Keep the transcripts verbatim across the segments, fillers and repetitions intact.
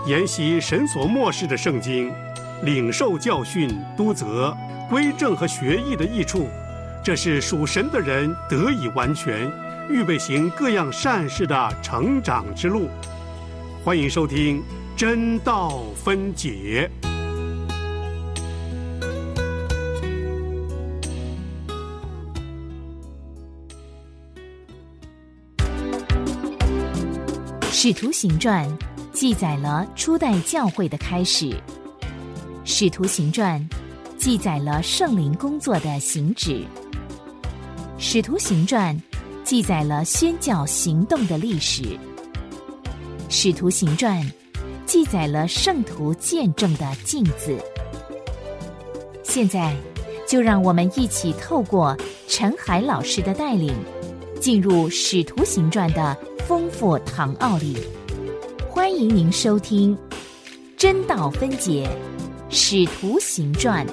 研习神所默示的圣经，领受教训、督责、归正和学艺的益处，这是属神的人得以完全，预备行各样善事的成长之路。欢迎收听真道分解。 使徒行传记载了初代教会的开始，使徒行传记载了圣灵工作的行止，使徒行传记载了宣教行动的历史，使徒行传记载了圣徒见证的镜子。现在就让我们一起透过陈海老师的带领，进入使徒行传的丰富堂奥里。欢迎您收听真道分解使徒行传。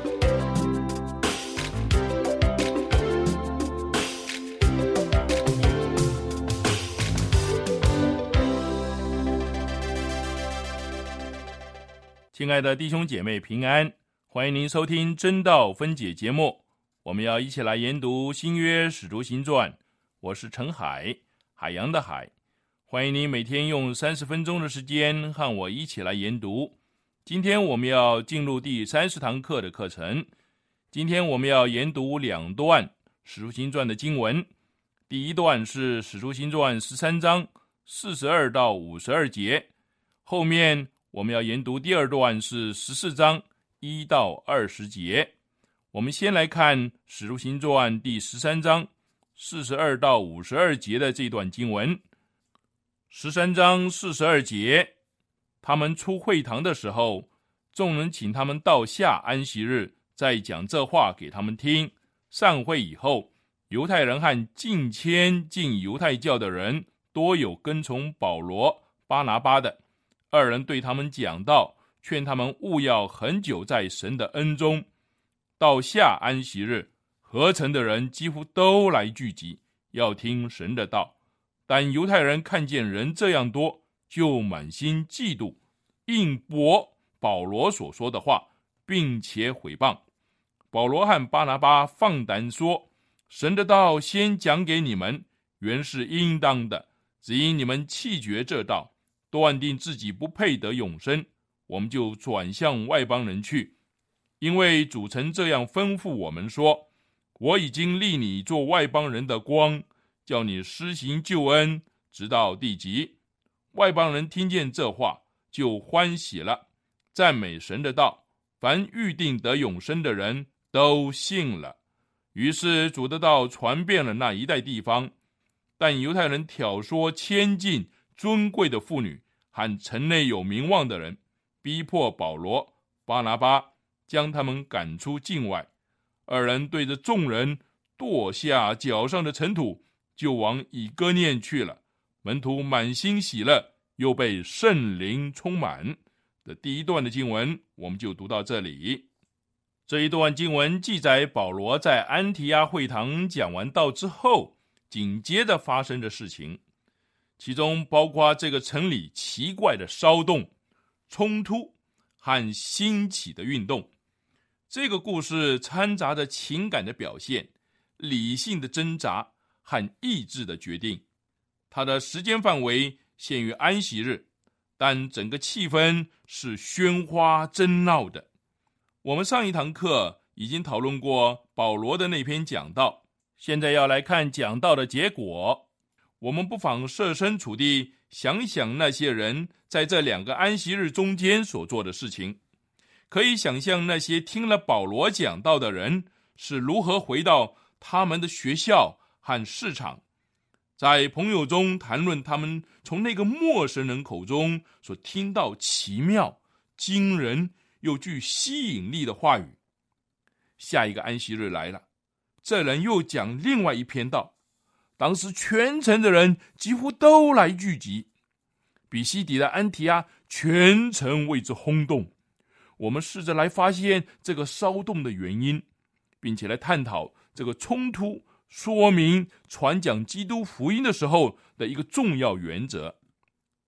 亲爱的弟兄姐妹平安，欢迎您收听真道分解节目。我们要一起来研读新约使徒行传，我是陈海，海洋的海。欢迎您每天用三十分钟的时间和我一起来研读。今天我们要进入第三十堂课的课程。今天我们要研读两段使徒行传的经文。第一段是使徒行传十三章四十二到五十二节，后面我们要研读第二段是十四章一到二十节。我们先来看使徒行传第十三章四十二到五十二节的这段经文。十三章四十二节，他们出会堂的时候，众人请他们到下安息日，再讲这话给他们听。散会以后，犹太人和近迁进犹太教的人多有跟从保罗、巴拿巴的，二人对他们讲道，劝他们务要很久在神的恩中。到下安息日，合城的人几乎都来聚集，要听神的道。但犹太人看见人这样多，就满心嫉妒，应驳保罗所说的话，并且毁谤。保罗和巴拿巴放胆说，神的道先讲给你们，原是应当的，只因你们弃绝这道，断定自己不配得永生，我们就转向外邦人去。因为主曾这样吩咐我们说，我已经立你做外邦人的光，叫你施行救恩，直到地极。外邦人听见这话，就欢喜了，赞美神的道，凡预定得永生的人都信了。于是主的道传遍了那一带地方。但犹太人挑唆迁进尊贵的妇女和城内有名望的人，逼迫保罗、巴拿巴，将他们赶出境外。二人对着众人跺下脚上的尘土，就往以哥念去了。门徒满心喜乐，又被圣灵充满。的第一段的经文我们就读到这里。这一段经文记载保罗在安提阿会堂讲完道之后，紧接着发生的事情，其中包括这个城里奇怪的骚动、冲突和兴起的运动。这个故事掺杂着情感的表现、理性的挣扎和意志的决定。它的时间范围限于安息日，但整个气氛是喧哗争闹的。我们上一堂课已经讨论过保罗的那篇讲道，现在要来看讲道的结果。我们不妨设身处地想想那些人在这两个安息日中间所做的事情，可以想象那些听了保罗讲道的人是如何回到他们的学校和市场，在朋友中谈论他们从那个陌生人口中所听到奇妙、惊人又具吸引力的话语。下一个安息日来了，这人又讲另外一篇道，当时全城的人几乎都来聚集，比西底的安提阿全城为之轰动。我们试着来发现这个骚动的原因，并且来探讨这个冲突说明传讲基督福音的时候的一个重要原则。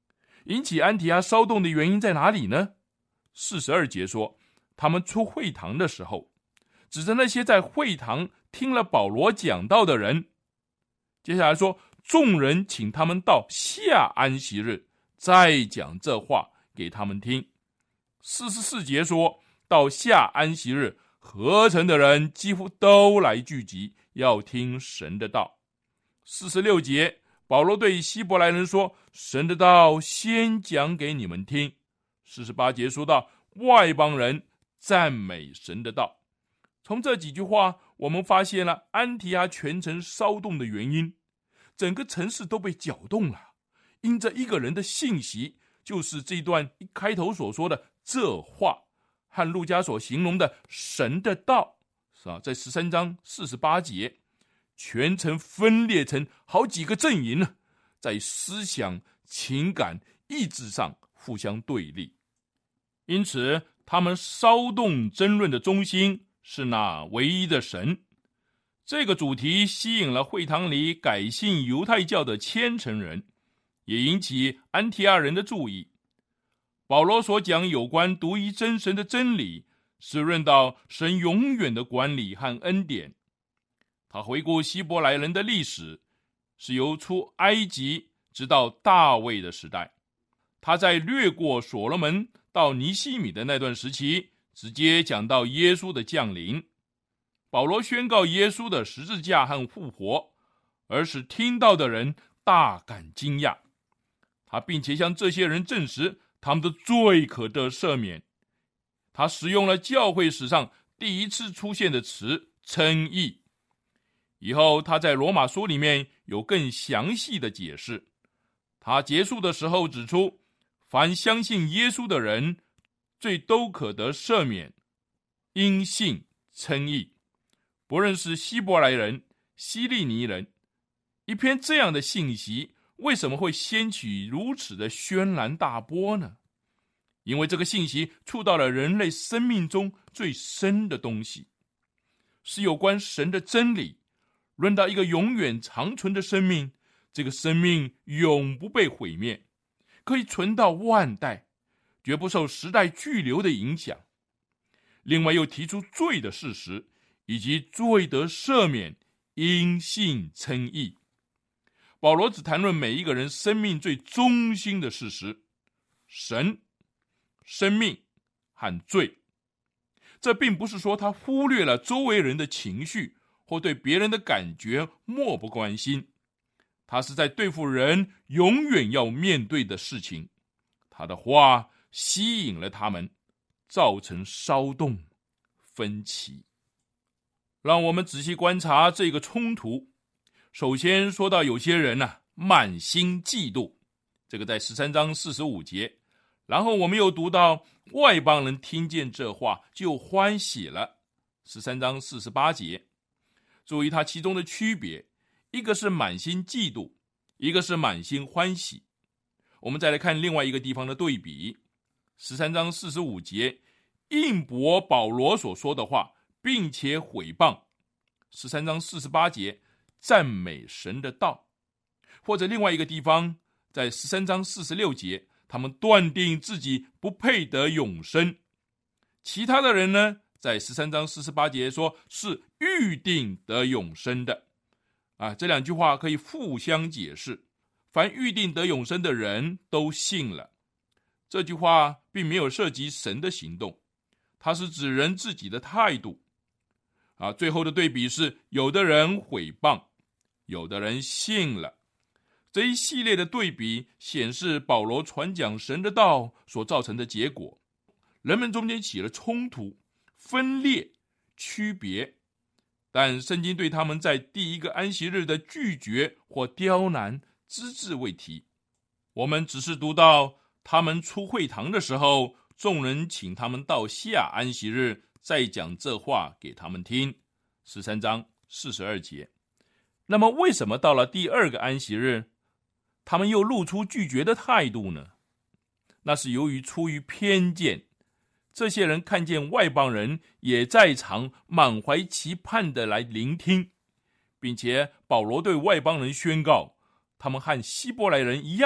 引起安提阿骚动的原因在哪里呢？四十二节说，他们出会堂的时候，指着那些在会堂听了保罗讲道的人。接下来说，众人请他们到下安息日再讲这话给他们听。四十四节说，到下安息日，合城的人几乎都来聚集，要听神的道。四十六节，保罗对希伯来人说，神的道先讲给你们听。四十八节说到，外邦人赞美神的道。从这几句话，我们发现了安提阿全城骚动的原因。整个城市都被搅动了，因着一个人的信息，就是这段一开头所说的这话，和路加所形容的神的道，是吧？在十三章四十八节，全城分裂成好几个阵营呢，在思想、情感、意志上互相对立。因此，他们骚动争论的中心是那唯一的神。这个主题吸引了会堂里改信犹太教的虔诚人，也引起安提阿人的注意。保罗所讲有关独一真神的真理，是论到神永远的管理和恩典。他回顾希伯来人的历史，是由出埃及直到大卫的时代。他在略过所罗门到尼希米的那段时期，直接讲到耶稣的降临。保罗宣告耶稣的十字架和复活，而使听到的人大感惊讶。他并且向这些人证实他们的罪可得赦免。他使用了教会史上第一次出现的词称义。以后他在罗马书里面有更详细的解释。他结束的时候指出，凡相信耶稣的人，罪都可得赦免，因信称义。不论是希伯来人、希利尼人，一篇这样的信息为什么会掀起如此的轩然大波呢？因为这个信息触到了人类生命中最深的东西，是有关神的真理，论到一个永远长存的生命，这个生命永不被毁灭，可以存到万代，绝不受时代巨流的影响。另外又提出罪的事实，以及罪得赦免，因信称义。保罗只谈论每一个人生命最中心的事实：神、生命和罪。这并不是说他忽略了周围人的情绪，或对别人的感觉漠不关心。他是在对付人永远要面对的事情。他的话吸引了他们，造成骚动、分歧。让我们仔细观察这个冲突。首先说到有些人啊，满心嫉妒，这个在十三章四十五节。然后我们又读到外邦人听见这话就欢喜了，十三章四十八节。注意它其中的区别，一个是满心嫉妒，一个是满心欢喜。我们再来看另外一个地方的对比，十三章四十五节，应驳保罗所说的话，并且毁谤。十三章四十八节，赞美神的道。或者另外一个地方，在十三章四十六节，他们断定自己不配得永生。其他的人呢，在十三章四十八节说是预定得永生的。啊，这两句话可以互相解释。凡预定得永生的人都信了。这句话并没有涉及神的行动，它是指人自己的态度。啊，最后的对比是，有的人毁谤，有的人信了。这一系列的对比显示保罗传讲神的道所造成的结果。人们中间起了冲突、分裂、区别，但圣经对他们在第一个安息日的拒绝或刁难只字未提。我们只是读到他们出会堂的时候，众人请他们到下安息日再讲这话给他们听，十三章四十二节。那么为什么到了第二个安息日，他们又露出拒绝的态度呢？那是由于出于偏见，这些人看见外邦人也在场，满怀期盼的来聆听，并且保罗对外邦人宣告，他们和希伯来人一样，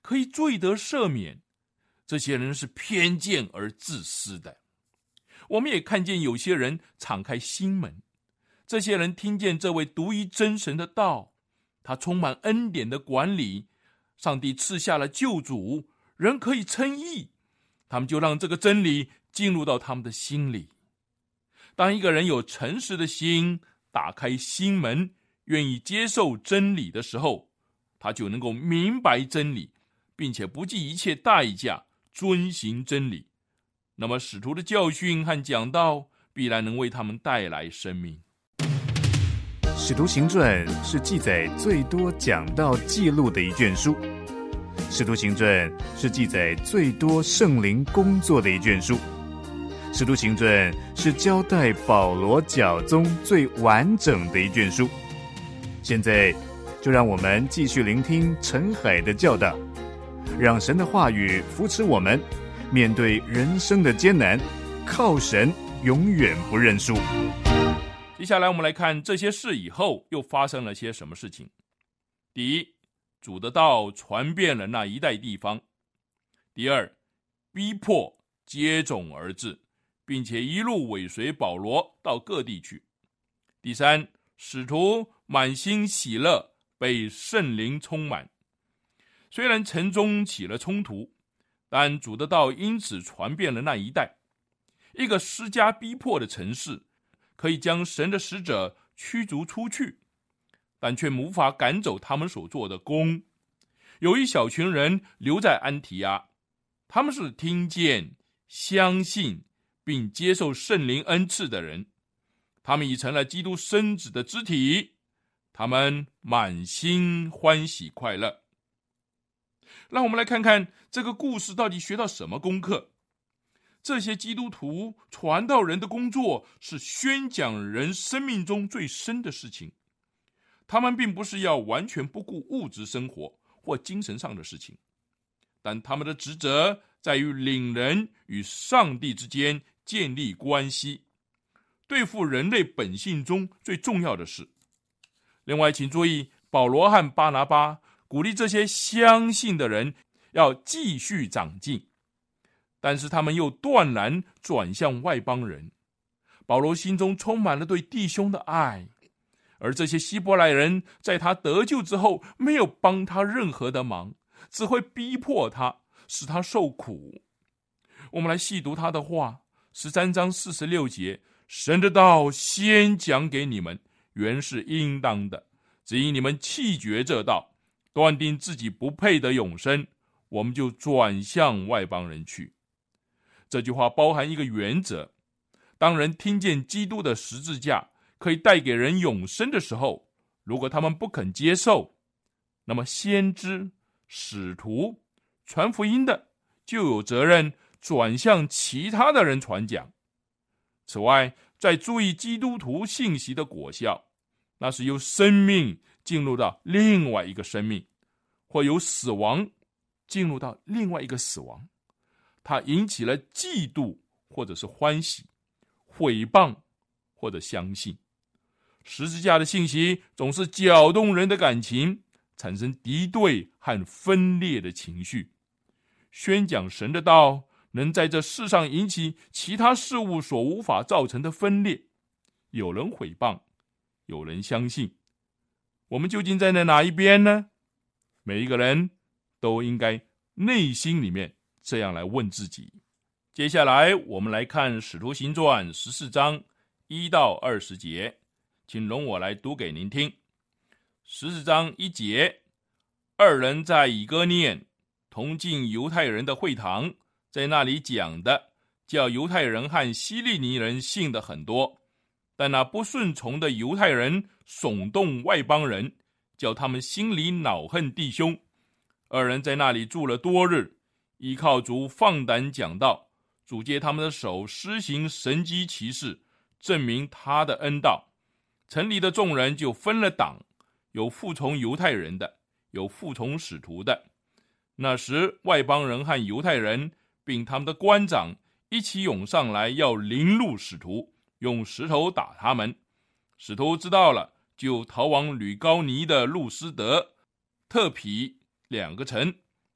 可以罪得赦免，这些人是偏见而自私的。我们也看见有些人敞开心门，这些人听见这位独一真神的道，他充满恩典的管理，上帝赐下了救主，人可以称义，他们就让这个真理进入到他们的心里。当一个人有诚实的心，打开心门，愿意接受真理的时候，他就能够明白真理，并且不计一切代价遵行真理。那么使徒的教训和讲道必然能为他们带来生命。 使徒行传是记载最多讲道记录的一卷书，使徒行传是记载最多圣灵工作的一卷书，使徒行传是交代保罗教宗最完整的一卷书。现在就让我们继续聆听陈海的教导，让神的话语扶持我们面对人生的艰难，靠神永远不认输。 接下来我们来看这些事以后又发生了些什么事情。第一，主的道传遍了那一带地方。第二，逼迫接踵而至，并且一路尾随保罗到各地去。第三，使徒满心喜乐，被圣灵充满。虽然城中起了冲突，但主的道因此传遍了那一带。一个施加逼迫的城市，可以将神的使者驱逐出去，但却无法赶走他们所做的工。有一小群人留在安提阿，他们是听见、相信并接受圣灵恩赐的人，他们已成了基督身子的肢体，他们满心欢喜快乐。让我们来看看这个故事到底学到什么功课。这些基督徒传道人的工作是宣讲人生命中最深的事情，他们并不是要完全不顾物质生活或精神上的事情，但他们的职责在于领人与上帝之间建立关系，对付人类本性中最重要的事。另外请注意，保罗和巴拿巴鼓励这些相信的人要继续长进，但是他们又断然转向外邦人。保罗心中充满了对弟兄的爱，而这些希伯来人在他得救之后没有帮他任何的忙，只会逼迫他，使他受苦。我们来细读他的话，十三章四十六节，神的道先讲给你们，原是应当的，只因你们弃绝这道，断定自己不配得永生，我们就转向外邦人去。这句话包含一个原则，当人听见基督的十字架可以带给人永生的时候，如果他们不肯接受，那么先知、使徒、传福音的就有责任转向其他的人传讲。此外，再注意基督徒信息的果效，那是由生命进入到另外一个生命，或由死亡进入到另外一个死亡。它引起了嫉妒或者是欢喜，毁谤或者相信。十字架的信息总是搅动人的感情，产生敌对和分裂的情绪。宣讲神的道能在这世上引起其他事物所无法造成的分裂，有人毁谤，有人相信。我们究竟站在哪一边呢？每一个人都应该内心里面这样来问自己。接下来我们来看使徒行传十四章一到二十节，请容我来读给您听。十四章一节，二人在以哥念同进犹太人的会堂，在那里讲的，叫犹太人和希利尼人信的很多，但那不顺从的犹太人耸动外邦人，叫他们心里恼恨弟兄。二人在那里住了多日，依靠主放胆讲道，主借他们的手施行神迹奇事，证明他的恩道。城里的众人就分了党，有服从犹太人的，有服从使徒的。那时外邦人和犹太人并他们的官长一起涌上来，要凌辱使徒，用石头打他们。使徒知道了，就逃往吕高尼的路斯德、特皮两个城，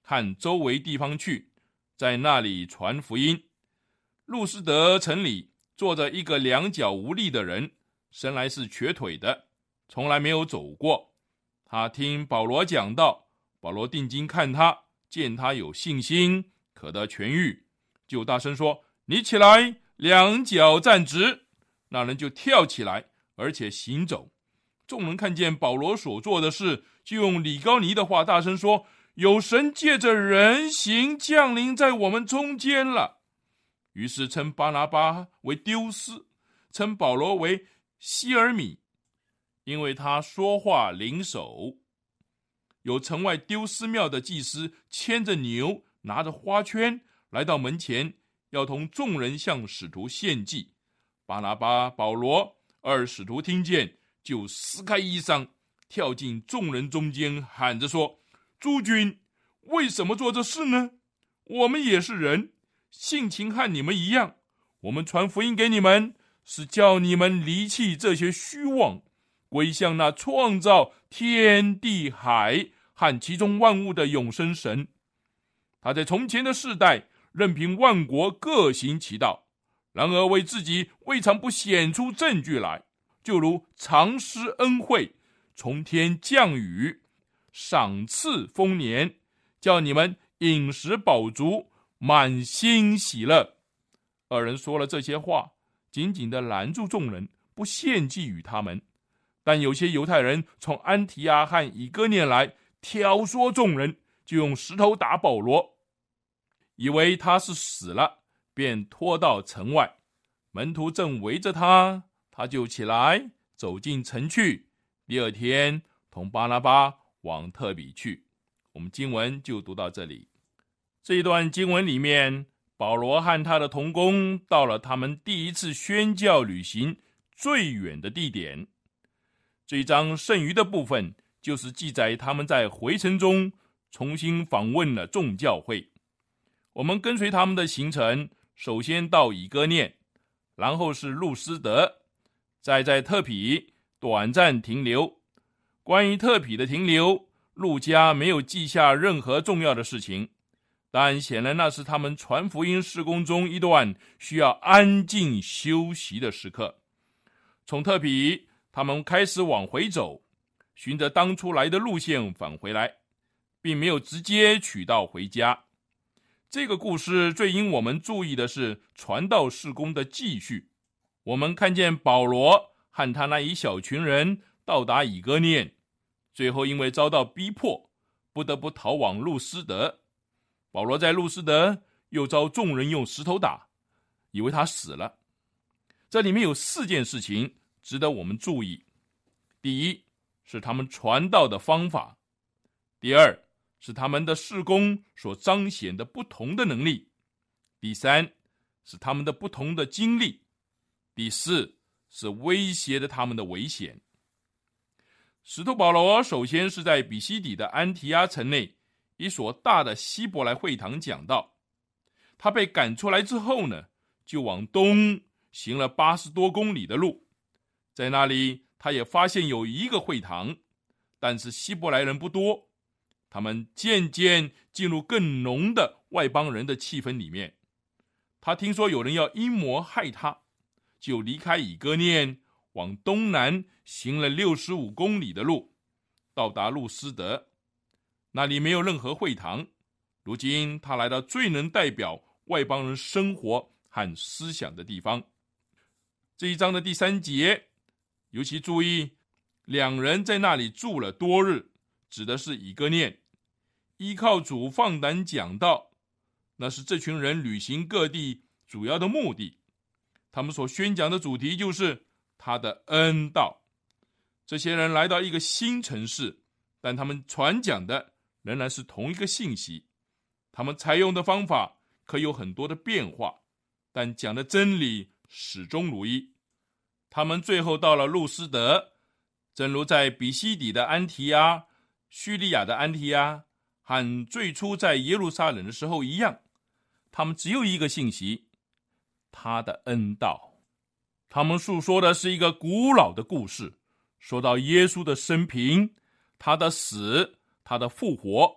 和周围地方去，在那里传福音。路斯德城里坐着一个两脚无力的人，生来是瘸腿的，从来没有走过。他听保罗讲道，保罗定睛看他，见他有信心，可得痊愈，就大声说：你起来，两脚站直。那人就跳起来，而且行走。众人看见保罗所做的事，就用里高尼的话大声说：有神借着人形降临在我们中间了。于是称巴拿巴为丢斯，称保罗为希尔米，因为他说话灵手。有城外丢斯庙的祭司牵着牛，拿着花圈来到门前，要同众人向使徒献祭。巴拿巴、保罗二使徒听见，就撕开衣裳，跳进众人中间，喊着说：诸君，为什么做这事呢？我们也是人，性情和你们一样。我们传福音给你们，是叫你们离弃这些虚妄，归向那创造天地海和其中万物的永生神。他在从前的世代任凭万国各行其道，然而为自己未尝不显出证据来，就如常施恩惠，从天降雨，赏赐丰年，叫你们饮食饱足，满心喜乐。二人说了这些话，紧紧地拦住众人，不献祭与他们。但有些犹太人从安提阿和以哥念来，挑唆众人，就用石头打保罗，以为他是死了，便拖到城外。门徒正围着他，他就起来走进城去。第二天同巴拿巴往特比去。我们经文就读到这里。这一段经文里面，保罗和他的同工到了他们第一次宣教旅行最远的地点。这一章剩余的部分就是记载他们在回程中重新访问了众教会。我们跟随他们的行程，首先到以哥念，然后是路斯德，再在特比短暂停留。关于特比的停留，路加没有记下任何重要的事情，但显然那是他们传福音事工中一段需要安静休息的时刻。从特比，他们开始往回走，循着当初来的路线返回来，并没有直接取道回家。这个故事最引我们注意的是传道事工的继续。我们看见保罗和他那一小群人到达以哥念，最后因为遭到逼迫，不得不逃往路斯德。保罗在路斯德又遭众人用石头打，以为他死了。这里面有四件事情值得我们注意。第一，是他们传道的方法；第二，是他们的事工所彰显的不同的能力；第三，是他们的不同的经历；第四，是威胁着他们的危险。使徒保罗首先是在比西底的安提阿城内一所大的希伯来会堂讲道。他被赶出来之后呢，就往东行了八十多公里的路。在那里他也发现有一个会堂，但是希伯来人不多，他们渐渐进入更浓的外邦人的气氛里面。他听说有人要阴谋害他，就离开以哥念，往东南行了六十五公里的路，到达路斯德。那里没有任何会堂。如今他来到最能代表外邦人生活和思想的地方。这一章的第三节尤其注意，两人在那里住了多日，指的是以哥念。依靠主放胆讲道，那是这群人旅行各地主要的目的。他们所宣讲的主题就是他的恩道。这些人来到一个新城市，但他们传讲的仍然是同一个信息。他们采用的方法可有很多的变化，但讲的真理始终如一。他们最后到了路斯德，正如在比西底的安提阿、叙利亚的安提阿和最初在耶路撒冷的时候一样，他们只有一个信息，他的恩道。他们述说的是一个古老的故事，说到耶稣的生平，他的死，他的复活，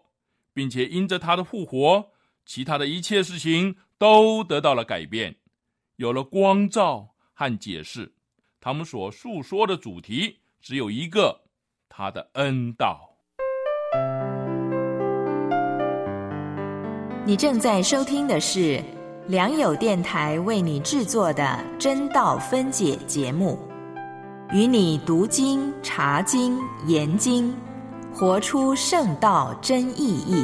并且因着他的复活，其他的一切事情都得到了改变，有了光照和解释。他们所述说的主题只有一个，他的恩道。 你正在收听的是良友电台为你制作的真道分解节目，与你读经、查经、研经，活出圣道真意义。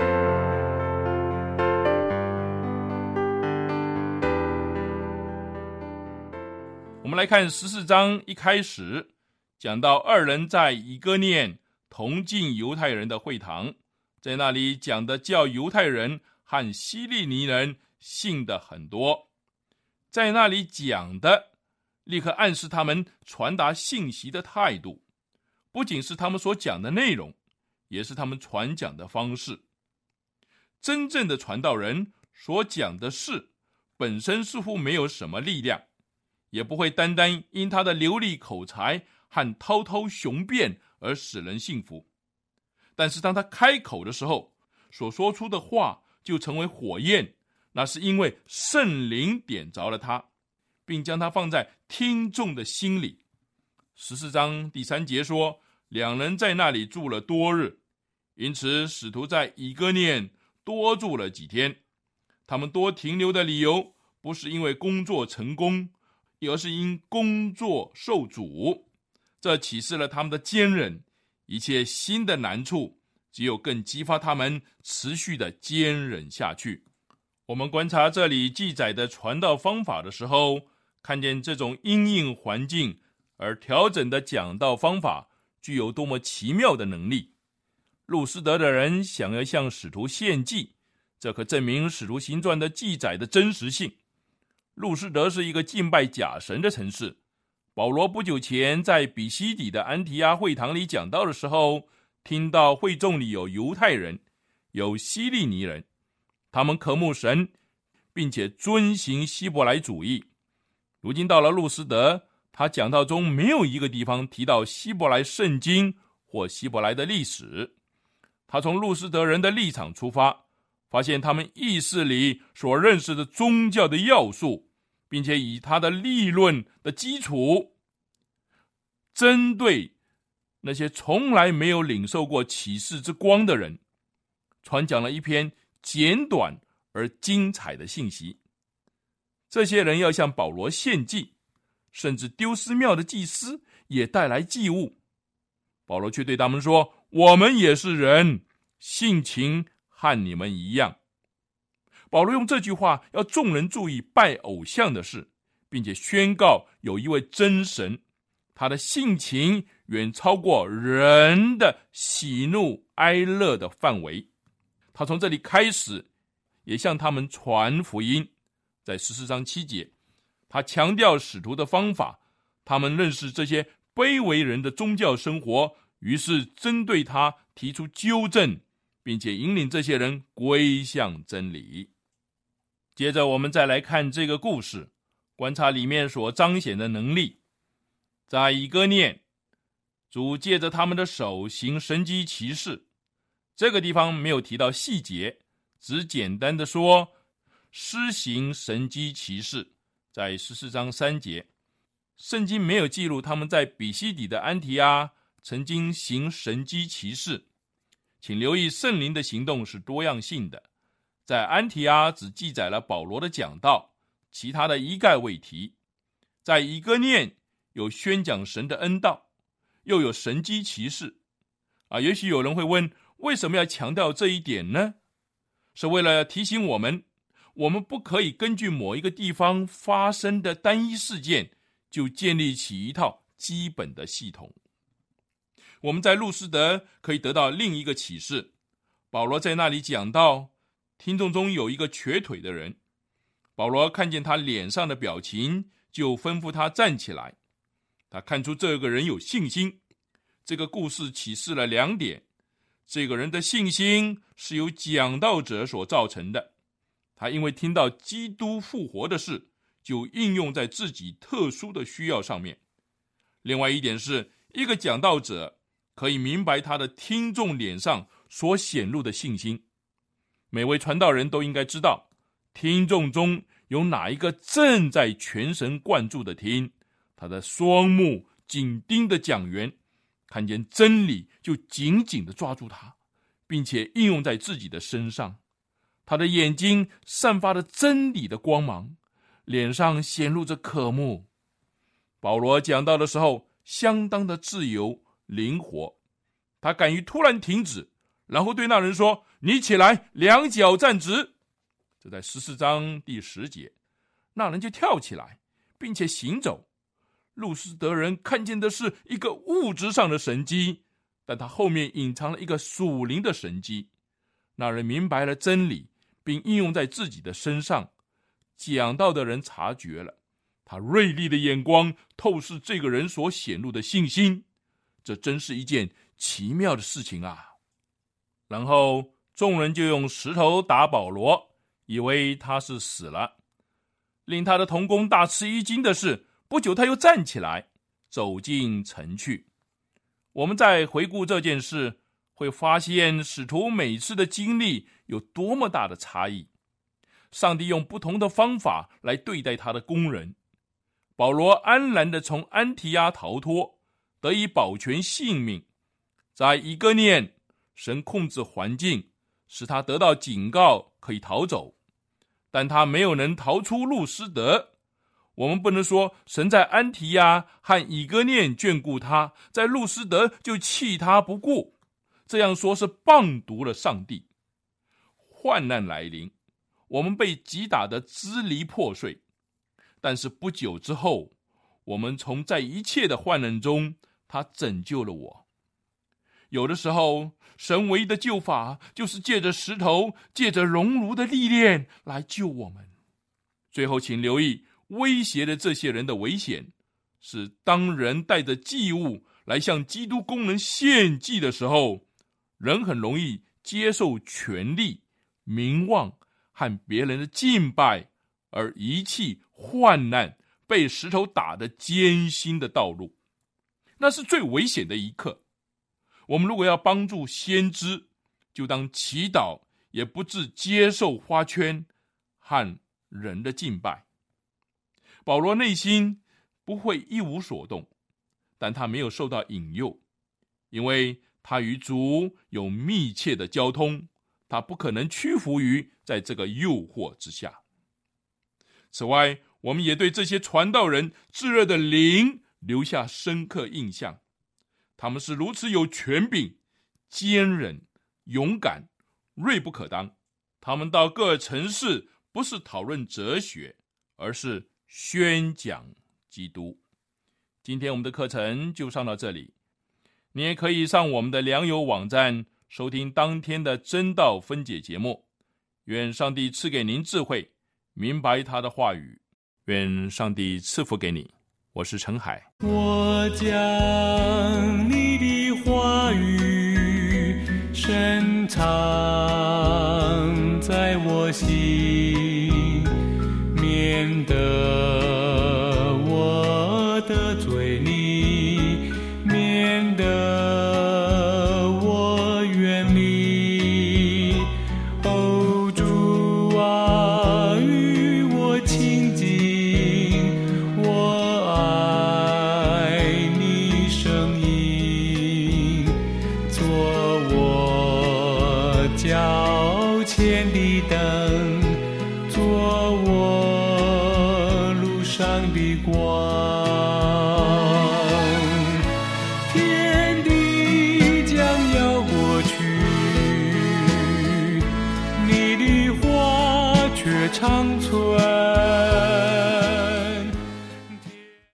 我们来看十四章一开始，讲到二人在以哥念同进犹太人的会堂，在那里讲的叫犹太人和希利尼人信的很多，在那里讲的立刻暗示他们传达信息的态度，不仅是他们所讲的内容，也是他们传讲的方式。真正的传道人所讲的事本身似乎没有什么力量，也不会单单因他的流利口才和滔滔雄辩而使人信服。但是当他开口的时候，所说出的话就成为火焰，那是因为圣灵点着了他，并将他放在听众的心里。十四章第三节说，两人在那里住了多日，因此使徒在以哥念多住了几天。他们多停留的理由不是因为工作成功，而是因工作受阻。这启示了他们的坚韧，一切新的难处只有更激发他们持续的坚忍下去。我们观察这里记载的传道方法的时候，看见这种因应环境而调整的讲道方法具有多么奇妙的能力。路斯德的人想要向使徒献祭，这可证明使徒行传的记载的真实性。路斯德是一个敬拜假神的城市，保罗不久前在比西底的安提阿会堂里讲道的时候，听到会众里有犹太人，有希利尼人，他们渴慕神，并且遵行希伯来主义。如今到了路斯德，他讲道中没有一个地方提到希伯来圣经或希伯来的历史。他从路斯德人的立场出发，发现他们意识里所认识的宗教的要素，并且以他的立论的基础，针对那些从来没有领受过启示之光的人，传讲了一篇简短而精彩的信息。这些人要向保罗献祭，甚至丢失庙的祭司也带来祭物。保罗却对他们说，我们也是人，性情和你们一样。保罗用这句话要众人注意拜偶像的事，并且宣告有一位真神，他的性情远超过人的喜怒哀乐的范围。他从这里开始也向他们传福音。在十四章七节，他强调使徒的方法，他们认识这些卑微人的宗教生活，于是针对他提出纠正，并且引领这些人归向真理。接着我们再来看这个故事，观察里面所彰显的能力。在以哥念，主借着他们的手行神迹奇事，这个地方没有提到细节，只简单的说施行神迹奇事。在十四章三节，圣经没有记录他们在比西底的安提阿曾经行神迹奇事。请留意圣灵的行动是多样性的，在安提阿只记载了保罗的讲道，其他的一概未提。在以哥念有宣讲神的恩道，又有神迹奇事啊，也许有人会问，为什么要强调这一点呢？是为了提醒我们，我们不可以根据某一个地方发生的单一事件就建立起一套基本的系统。我们在路斯德可以得到另一个启示，保罗在那里讲到，听众中有一个瘸腿的人，保罗看见他脸上的表情，就吩咐他站起来。他看出这个人有信心。这个故事启示了两点，这个人的信心是由讲道者所造成的，他因为听到基督复活的事，就应用在自己特殊的需要上面。另外一点是，一个讲道者可以明白他的听众脸上所显露的信心。每位传道人都应该知道，听众中有哪一个正在全神贯注的听，他的双目紧盯的讲员，看见真理就紧紧地抓住它，并且应用在自己的身上。他的眼睛散发着真理的光芒，脸上显露着渴慕。保罗讲道的时候相当的自由灵活，他敢于突然停止，然后对那人说：你起来，两脚站直。这在十四章第十节，那人就跳起来并且行走。路斯德人看见的是一个物质上的神迹，但他后面隐藏了一个属灵的神迹。那人明白了真理，并应用在自己的身上。讲道的人察觉了，他锐利的眼光透视这个人所显露的信心，这真是一件奇妙的事情啊！然后众人就用石头打保罗，以为他是死了。令他的同工大吃一惊的是，不久他又站起来，走进城去。我们在回顾这件事，会发现使徒每次的经历有多么大的差异。上帝用不同的方法来对待他的工人。保罗安然地从安提阿逃脱，得以保全性命。在以哥念，神控制环境，使他得到警告，可以逃走，但他没有能逃出路斯德。我们不能说神在安提亚和以哥念眷顾他，在路斯德就弃他不顾，这样说是谤读了上帝。患难来临，我们被击打得支离破碎，但是不久之后，我们从在一切的患难中，他拯救了我。有的时候，神唯一的救法就是借着石头，借着熔炉的历练来救我们。最后请留意，威胁的这些人的危险是当人带着祭物来向基督工人献祭的时候，人很容易接受权力、名望和别人的敬拜，而遗弃患难被石头打得艰辛的道路。那是最危险的一刻。我们如果要帮助先知，就当祈祷，也不致接受花圈和人的敬拜。保罗内心不会一无所动，但他没有受到引诱，因为他与主有密切的交通，他不可能屈服于在这个诱惑之下。此外，我们也对这些传道人炙热的灵留下深刻印象。他们是如此有权柄、坚韧、勇敢、锐不可当。他们到各城市不是讨论哲学，而是宣讲基督。今天我们的课程就上到这里，你也可以上我们的良友网站收听当天的真道分解节目。愿上帝赐给您智慧，明白他的话语。愿上帝赐福给你。我是陈海。 我将你的话语深藏在我心，免得我得罪你，免得我远离。哦，主啊，与我亲近，我爱你声音，做我脚前的灯，做我路上的光。天地将要过去，你的话却长存。